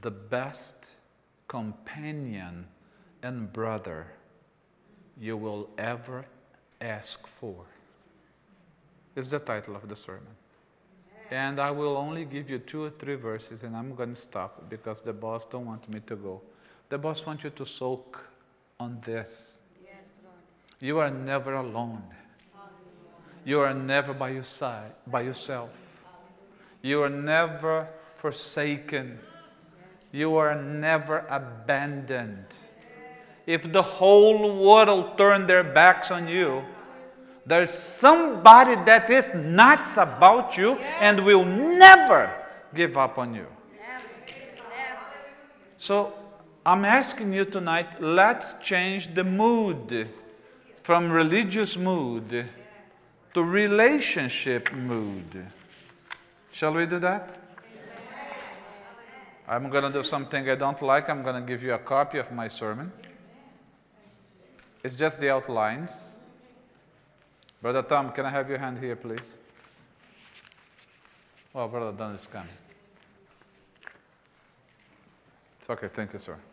the best companion and brother you will ever ask for. Is the title of the sermon. And I will only give you 2 or 3 verses, and I'm going to stop because the boss don't want me to go. The boss wants you to soak on this. Yes, Lord. You are never alone. You are never by yourself. You are never forsaken. You are never abandoned. If the whole world turned their backs on you, there's somebody that is nuts about you and will never give up on you. So I'm asking you tonight, let's change the mood from religious mood to relationship mood. Shall we do that? I'm going to do something I don't like. I'm going to give you a copy of my sermon. It's just the outlines. Brother Tom, can I have your hand here, please? Oh, Brother Don is coming. It's okay, thank you, sir.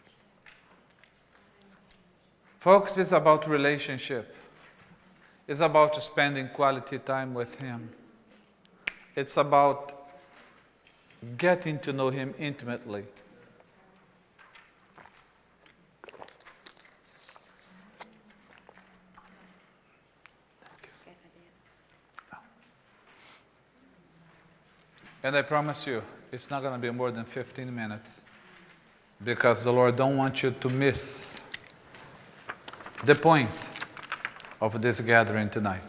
Folks, it's about relationship. It's about spending quality time with Him. It's about getting to know Him intimately. And I promise you, it's not going to be more than 15 minutes because the Lord don't want you to miss the point of this gathering tonight.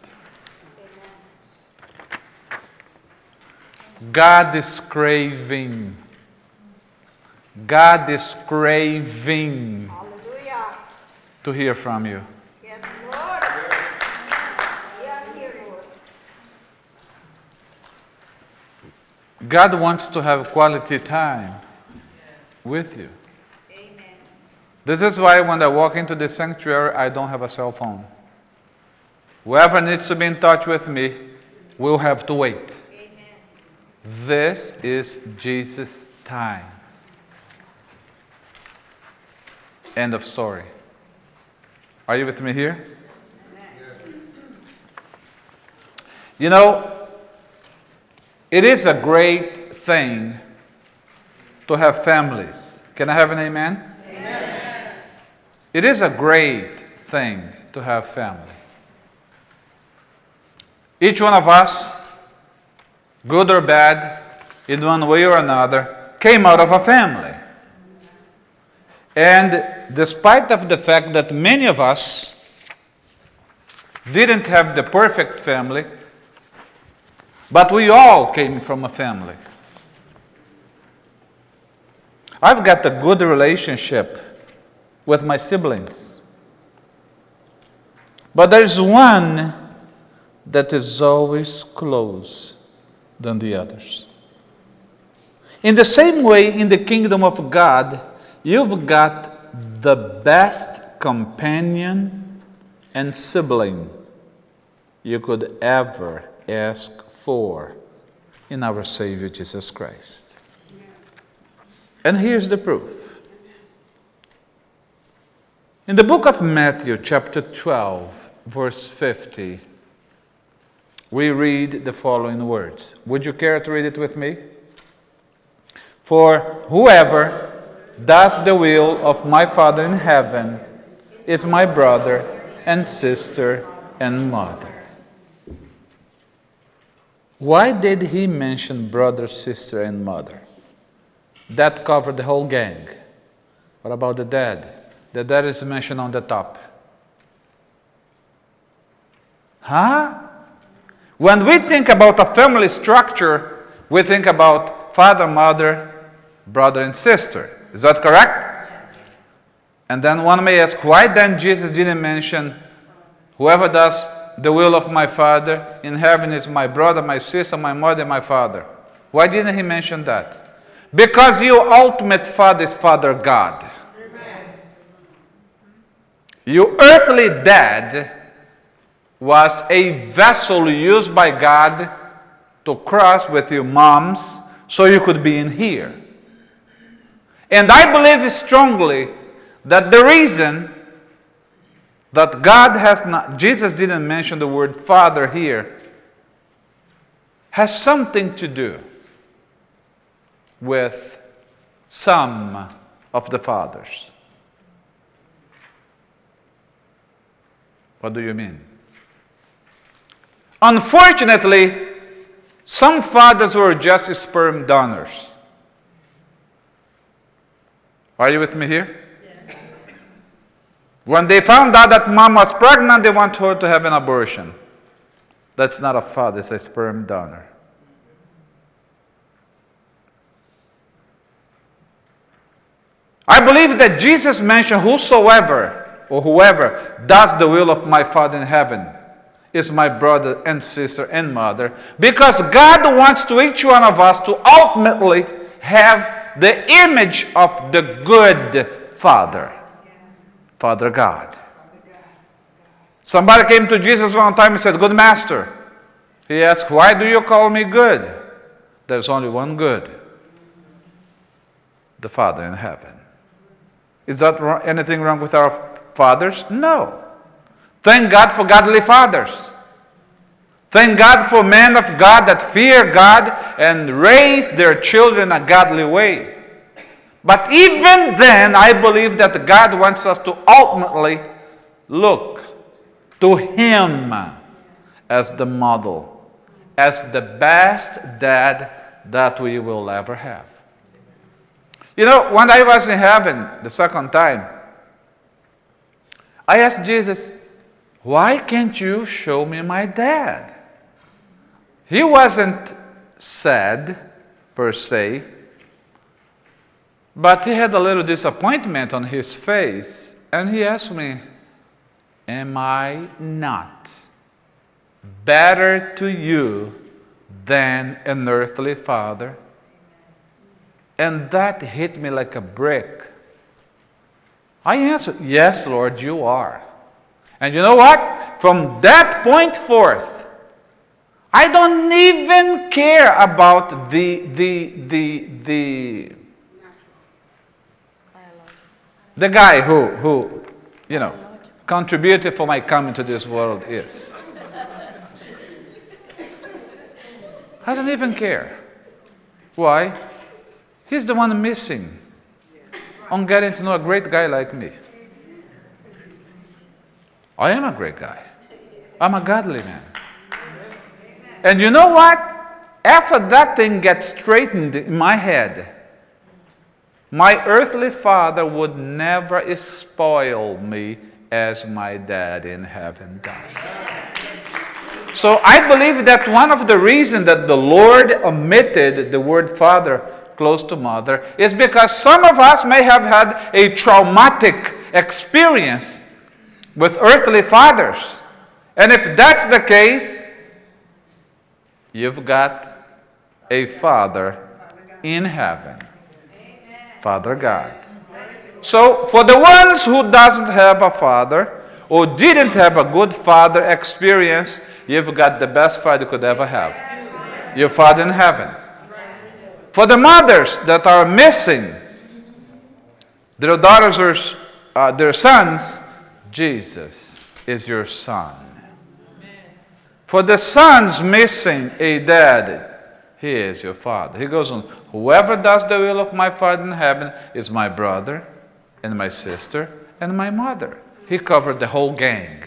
God is craving. God is craving Hallelujah. to hear from you. Yes, Lord. We are here, Lord. God wants to have quality time with you. Amen. This is why when I walk into the sanctuary, I don't have a cell phone. Whoever needs to be in touch with me will have to wait. Amen. This is Jesus' time. End of story. Are you with me here? You know, it is a great thing to have families. Can I have an amen? Amen. It is a great thing to have family. Each one of us, good or bad, in one way or another, came out of a family. And despite of the fact that many of us didn't have the perfect family, but we all came from a family. I've got a good relationship with my siblings. But there's one that is always closer than the others. In the same way, in the kingdom of God, you've got the best companion and sibling you could ever ask for in our Savior Jesus Christ. And here's the proof. In the book of Matthew, chapter 12, verse 50, we read the following words. Would you care to read it with me? For whoever does the will of my Father in heaven is my brother and sister and mother. Why did he mention brother, sister, and mother? That covered the whole gang. What about the dad? The dad is mentioned on the top. Huh? When we think about a family structure, we think about father, mother, brother, and sister. Is that correct? And then one may ask, why then Jesus didn't mention, whoever does the will of my Father in heaven is my brother, my sister, my mother, and my father? Why didn't he mention that? Because your ultimate father is Father God. Amen. Your earthly dad was a vessel used by God to cross with your moms so you could be in here. And I believe strongly that the reason that God has not, Jesus didn't mention the word Father here, has something to do with some of the fathers. What do you mean? Unfortunately, some fathers were just sperm donors. Are you with me here? Yes. When they found out that mom was pregnant, they want her to have an abortion. That's not a father, it's a sperm donor. I believe that Jesus mentioned whosoever or whoever does the will of my Father in heaven is my brother and sister and mother, because God wants to each one of us to ultimately have the image of the good Father, Father God. Somebody came to Jesus one time and said, "Good master." He asked, "Why do you call me good?" There's only one good, the Father in heaven. Is that anything wrong with our fathers? No. Thank God for godly fathers. Thank God for men of God that fear God and raise their children a godly way. But even then, I believe that God wants us to ultimately look to Him as the model, as the best dad that we will ever have. You know, when I was in heaven the second time, I asked Jesus, "Why can't you show me my dad?" He wasn't sad, per se, but he had a little disappointment on his face, and he asked me, "Am I not better to you than an earthly father?" And that hit me like a brick. I answered, "Yes, Lord, you are." And you know what? From that point forth, I don't even care about the guy who contributed for my coming to this world is. I don't even care. Why? He's the one missing on getting to know a great guy like me. I am a great guy. I'm a godly man. And you know what? After that thing gets straightened in my head, my earthly father would never spoil me as my dad in heaven does. So I believe that one of the reasons that the Lord omitted the word father close to mother is because some of us may have had a traumatic experience with earthly fathers. And if that's the case, you've got a Father in heaven, Father God. So for the ones who doesn't have a father or didn't have a good father experience, you've got the best father you could ever have, your Father in heaven. For the mothers that are missing their daughters or their sons, Jesus is your son. For the sons missing a dad, He is your father. He goes on, "Whoever does the will of my Father in heaven is my brother and my sister and my mother." He covered the whole gang.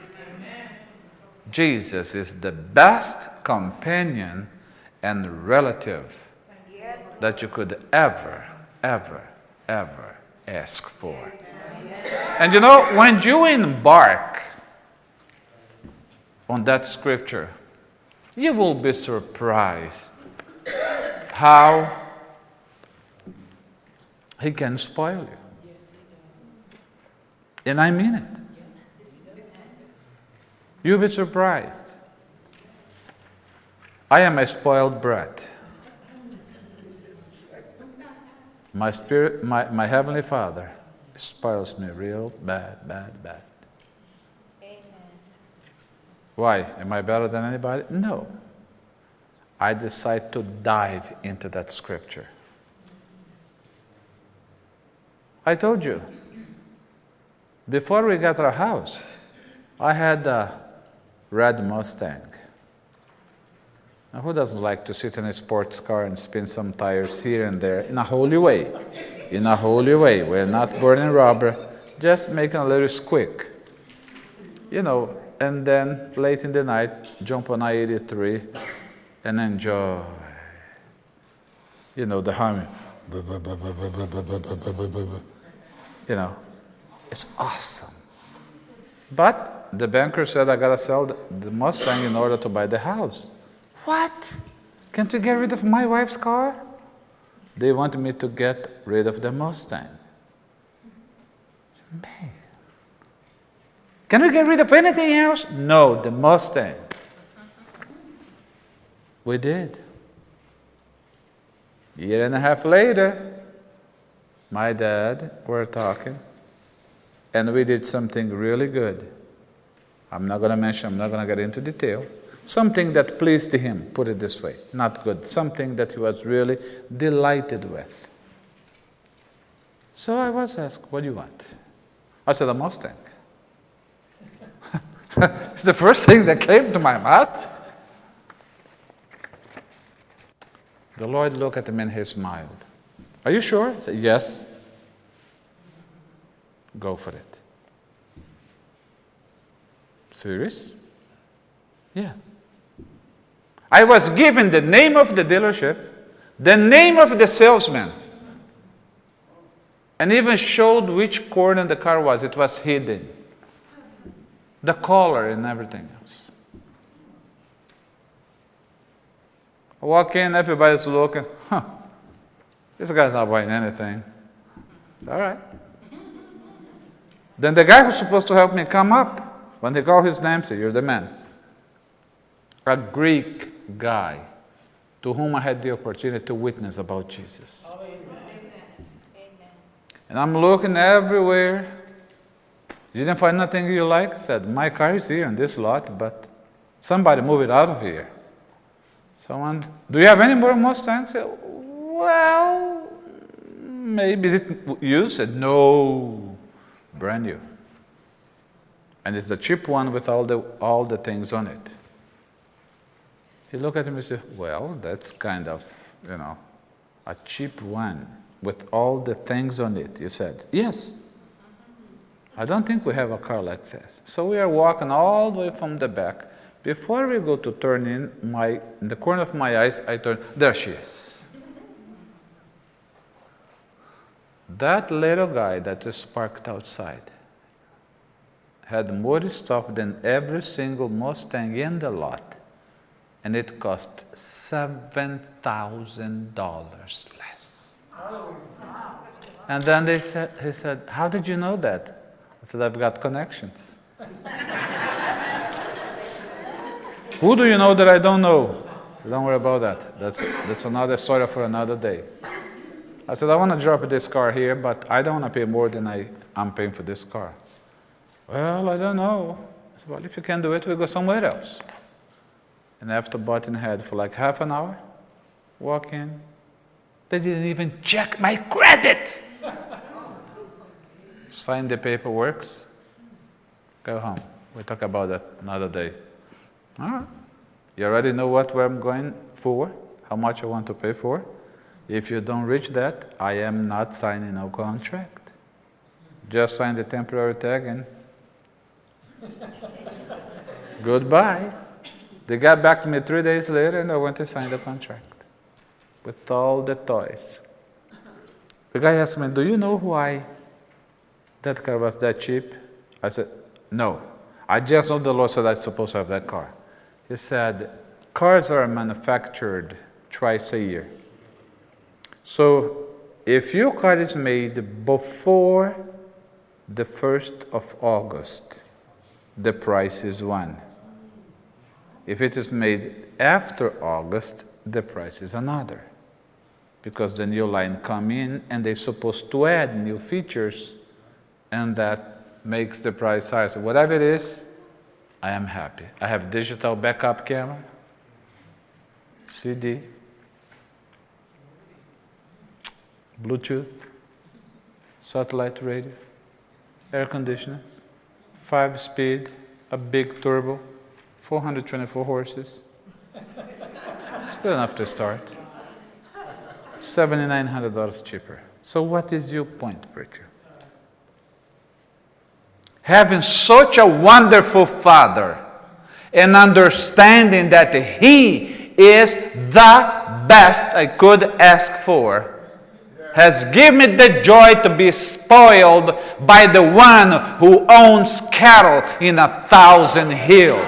Jesus is the best companion and relative that you could ever ask for. And you know, when you embark on that scripture, you will be surprised how He can spoil you. And I mean it. You'll be surprised. I am a spoiled brat. My spirit, my Heavenly Father spoils me real bad. Amen. Why? Am I better than anybody? No. I decide to dive into that scripture. I told you, before we got our house, I had a red Mustang. Now, who doesn't like to sit in a sports car and spin some tires here and there in a holy way? In a holy way. We're not burning rubber, just making a little squeak. You know, and then late in the night, jump on I-83 and enjoy, you know, the humming. You know, it's awesome. But the banker said, I gotta sell the Mustang in order to buy the house. What? Can't you get rid of my wife's car? They want me to get rid of the Mustang. Man. Can we get rid of anything else? No, the Mustang. We did. A year and a half later, my dad were talking, and we did something really good. I'm not going to mention, I'm not going to get into detail. Something that pleased him, put it this way, not good. Something that he was really delighted with. So I was asked, what do you want? I said, a Mustang. It's the first thing that came to my mouth. The Lord looked at him and he smiled. Are you sure? I said, yes. Go for it. Serious? Yeah. I was given the name of the dealership, the name of the salesman, and even showed which corner the car was. It was hidden. The color and everything else. I walk in, everybody's looking. This guy's not buying anything. It's all right. Then the guy who's supposed to help me come up, when they call his name, say, you're the man. A Greek guy to whom I had the opportunity to witness about Jesus. Amen. And I'm looking everywhere. You didn't find nothing you like? I said, my car is here in this lot, but somebody move it out of here. Someone, do you have any more Mustangs? I said, well, maybe. Is it used? I said, no, brand new. And it's the cheap one with all the things on it. He looked at me and said, well, that's kind of, a cheap one with all the things on it. You said, yes. I don't think we have a car like this. So we are walking all the way from the back. Before we go to turn in the corner of my eyes, I turn, there she is. That little guy that is parked outside had more stuff than every single Mustang in the lot. And it cost $7,000 less. And then he said, how did you know that? I said, I've got connections. Who do you know that I don't know? So don't worry about that. That's another story for another day. I said, I want to drop this car here, but I don't want to pay more than I'm paying for this car. Well, I don't know. I said, well, if you can do it, we'll go somewhere else. And after butting head for like half an hour, walk in. They didn't even check my credit. Sign the paperwork. Go home. We'll talk about that another day. All right. You already know where I'm going for, how much I want to pay for. If you don't reach that, I am not signing no contract. Just sign the temporary tag and goodbye. They got back to me 3 days later and I went to sign the contract with all the toys. The guy asked me, do you know why that car was that cheap? I said, no. I just know the Lord said I'm supposed to have that car. He said, cars are manufactured twice a year. So if your car is made before the 1st of August, the price is one. If it is made after August, the price is another. Because the new line come in and they're supposed to add new features and that makes the price higher. So whatever it is, I am happy. I have digital backup camera, CD, Bluetooth, satellite radio, air conditioners, 5-speed, a big turbo, 424 horses. It's good enough to start. $7,900 cheaper. So what is your point, preacher? Having such a wonderful Father and understanding that He is the best I could ask for has given me the joy to be spoiled by the one who owns cattle in 1,000 hills.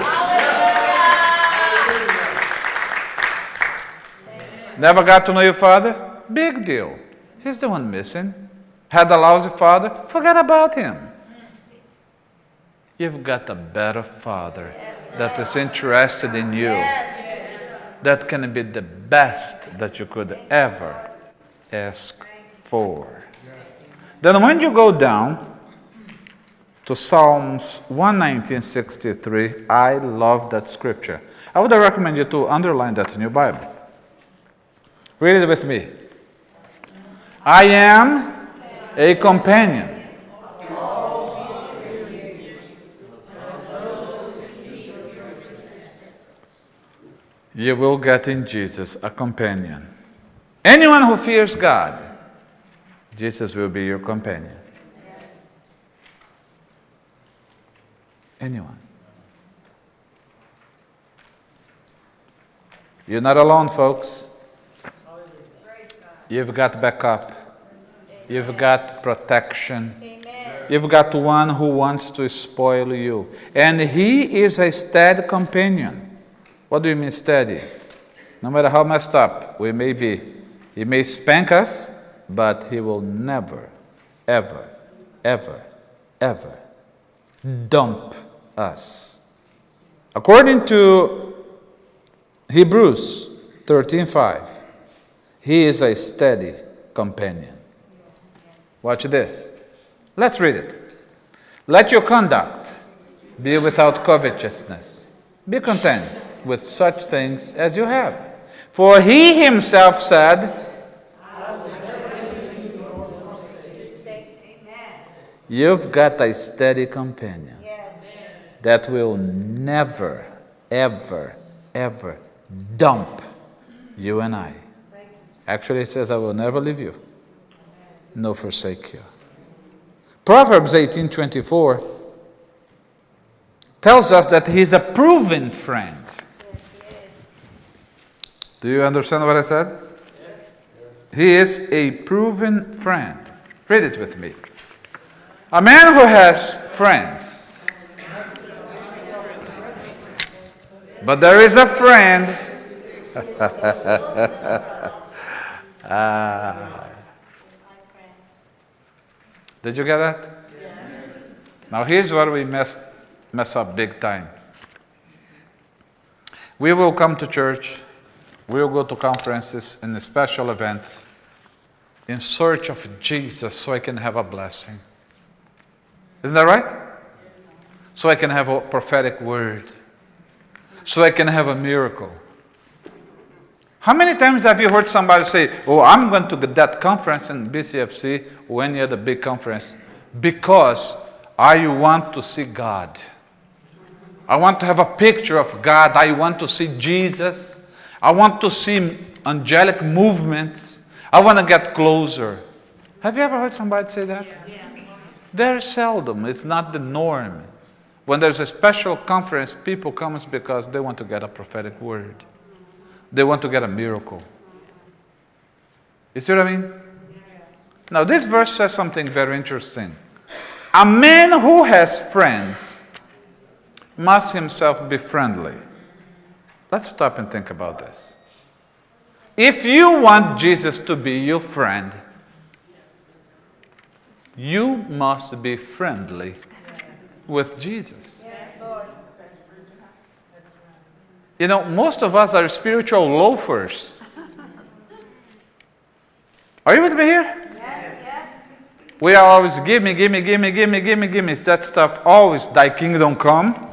Never got to know your father? Big deal. He's the one missing. Had a lousy father? Forget about him. You've got a better Father that is interested in you. That can be the best that you could ever ask for. Then when you go down to Psalms 119:63, I love that scripture. I would recommend you to underline that in your Bible. Read it with me. I am a companion. You will get in Jesus a companion. Anyone who fears God, Jesus will be your companion. Anyone. You're not alone, folks. You've got backup. You've got protection. You've got one who wants to spoil you. And He is a steady companion. What do you mean steady? No matter how messed up we may be, He may spank us, but He will never, ever, ever, ever dump us. According to Hebrews 13:5, He is a steady companion. Watch this. Let's read it. Let your conduct be without covetousness. Be content with such things as you have. For He Himself said, you've got a steady companion that will never, ever, ever dump you and I. Actually, it says, I will never leave you, nor forsake you. Proverbs 18:24 tells us that He's a proven friend. Do you understand what I said? Yes. He is a proven friend. Read it with me. A man who has friends, but there is a friend. Did you get that? Yes. Now here's where we mess up big time. We will come to church. We will go to conferences and special events in search of Jesus so I can have a blessing. Isn't that right? So I can have a prophetic word. So I can have a miracle. How many times have you heard somebody say, oh, I'm going to that conference in BCFC or any other big conference because I want to see God. I want to have a picture of God. I want to see Jesus. I want to see angelic movements. I want to get closer. Have you ever heard somebody say that? Yeah. Very seldom. It's not the norm. When there's a special conference, people come because they want to get a prophetic word. They want to get a miracle. You see what I mean? Now, this verse says something very interesting. A man who has friends must himself be friendly. Let's stop and think about this. If you want Jesus to be your friend, you must be friendly with Jesus. You know, most of us are spiritual loafers. Are you with me here? Yes. We are always, give me. It's that stuff, always, thy kingdom come.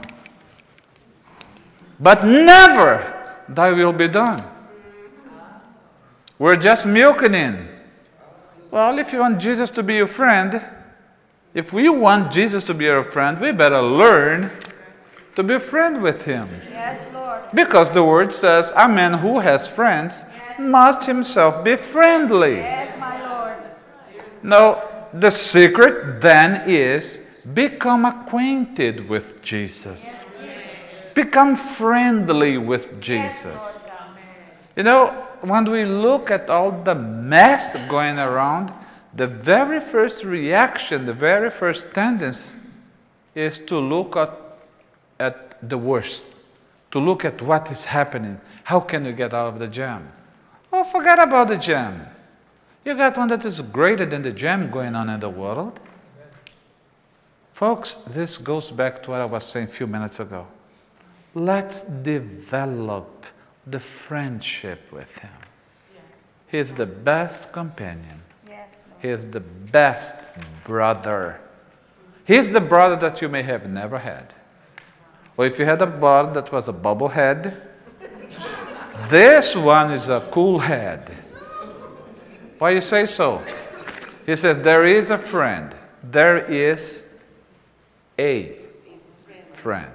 But never, thy will be done. We're just milking in. Well, if you want Jesus to be your friend, if we want Jesus to be our friend, we better learn to be a friend with him. Yes, Lord. Because the word says, a man who has friends must himself be friendly. Yes, my Lord. Now, the secret then is become acquainted with Jesus. Become friendly with Jesus. You know, when we look at all the mess going around, the very first reaction, the very first tendency is to look at the worst, to look at what is happening. How can you get out of the jam? Oh, forget about the jam. You got one that is greater than the jam going on in the world. Folks, this goes back to what I was saying a few minutes ago. Let's develop the friendship with him. He is the best companion. Yes, Lord. He is the best brother. He is the brother that you may have never had. Or if you had a brother that was a bubble head, this one is a cool head. Why you say so? He says, there is a friend. There is a friend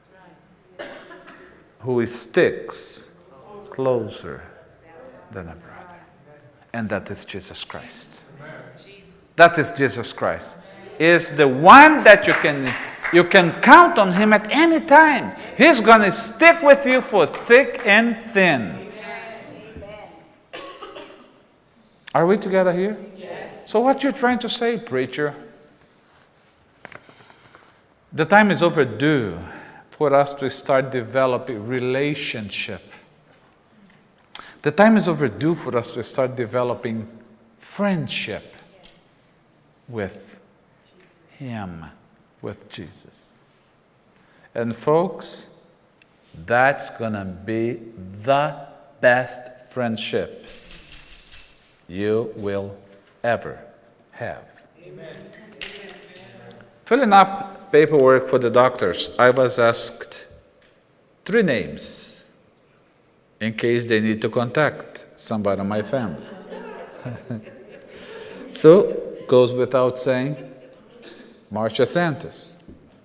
who sticks closer than a brother. And that is Jesus Christ. That is Jesus Christ. Is the one that you can count on him at any time. He's going to stick with you for thick and thin. Are we together here? Yes. So what you're trying to say, preacher? The time is overdue for us to start developing relationship. The time is overdue for us to start developing friendship with him, with Jesus. And folks, that's going to be the best friendship you will ever have. Amen. Filling up paperwork for the doctors, I was asked 3 names in case they need to contact somebody in my family. So, goes without saying, Marcia Santos.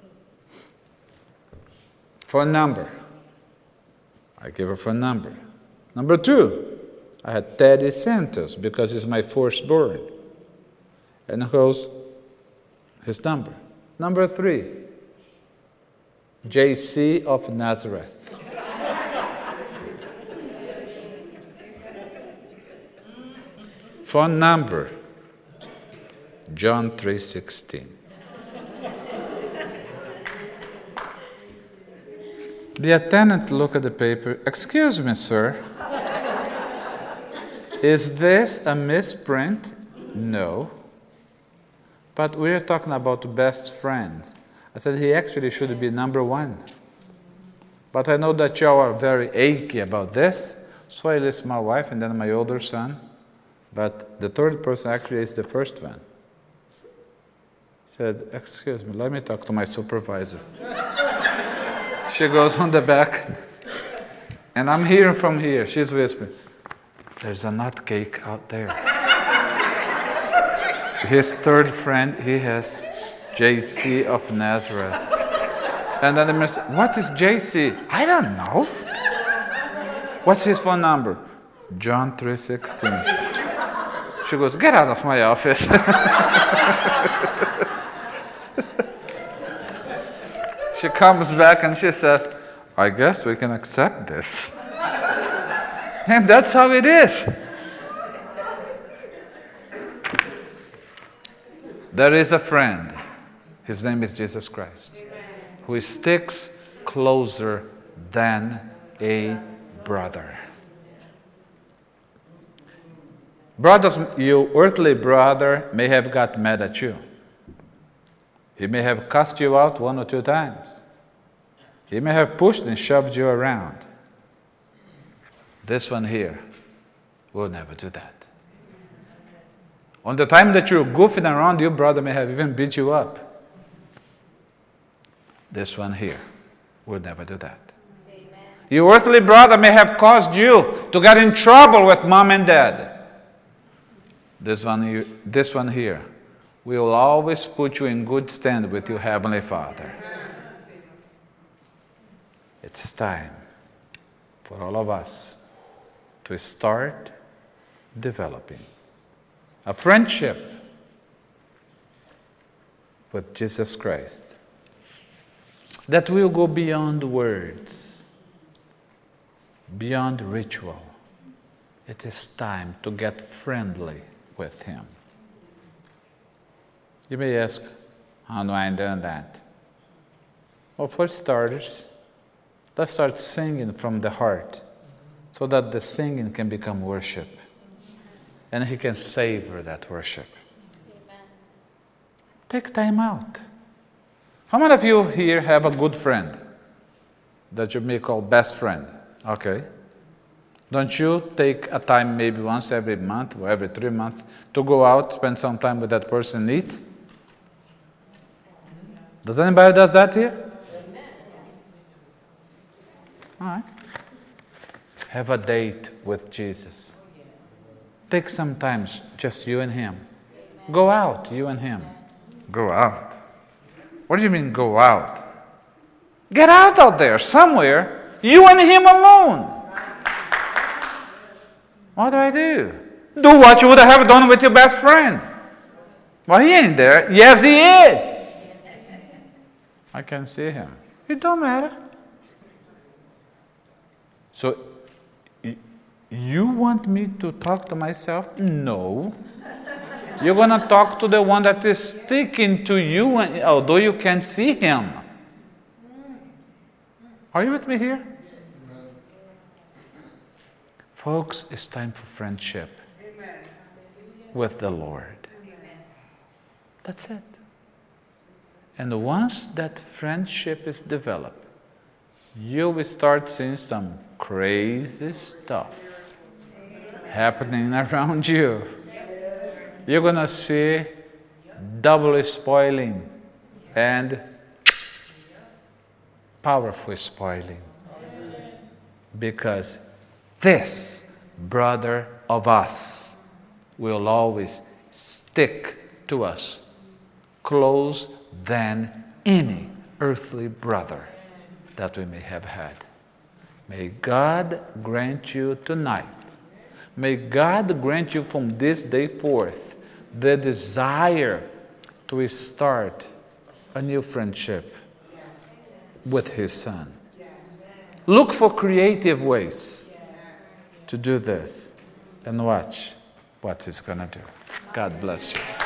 Phone number. I gave her phone number. Number 2, I had Teddy Santos because he's my firstborn. And goes his number. Number 3, JC of Nazareth. Phone number, John 3:16. The attendant looked at the paper. Excuse me, sir. Is this a misprint? No. But we're talking about best friend. I said he actually should be number 1. But I know that y'all are very achy about this, so I list my wife and then my older son. But the third person actually is the first one. Said, excuse me, let me talk to my supervisor. She goes on the back, and I'm hearing from here. She's whispering, there's a nut cake out there. His third friend, he has JC of Nazareth. And then the man said, what is JC? I don't know. What's his phone number? John 3:16. She goes, get out of my office. She comes back and she says, I guess we can accept this. And that's how it is. There is a friend. His name is Jesus Christ. Who sticks closer than a brother. Brothers, your earthly brother may have got mad at you. He may have cussed you out 1 or 2 times. He may have pushed and shoved you around. This one here will never do that. On the time that you're goofing around, your brother may have even beat you up. This one here will never do that. Amen. Your earthly brother may have caused you to get in trouble with mom and dad. this one here, will always put you in good stand with your Heavenly Father. It's time for all of us to start developing a friendship with Jesus Christ that will go beyond words, beyond ritual. It is time to get friendly with Him. You may ask, how do I do that? Well, for starters, let's start singing from the heart so that the singing can become worship. And He can savor that worship. Amen. Take time out. How many of you here have a good friend that you may call best friend? Okay. Don't you take a time maybe once every month or every 3 months to go out, spend some time with that person and eat? Does anybody does that here? All right. Have a date with Jesus. Take some time, just you and Him. Go out, you and Him. Go out. What do you mean go out? Get out there, somewhere, you and Him alone. What do I do? Do what you would have done with your best friend. Well, he ain't there. Yes, he is. I can see him. It don't matter. So, you want me to talk to myself? No. You're going to talk to the one that is sticking to you, although you can't see him. Are you with me here? Yes. Folks, it's time for friendship. Amen. With the Lord. Amen. That's it. And once that friendship is developed, you will start seeing some crazy stuff happening around you. You're going to see double spoiling and powerful spoiling. Because this brother of us will always stick to us close than any earthly brother that we may have had. May God grant you tonight, may God grant you from this day forth the desire to start a new friendship with His Son. Look for creative ways to do this and watch what He's going to do. God bless you.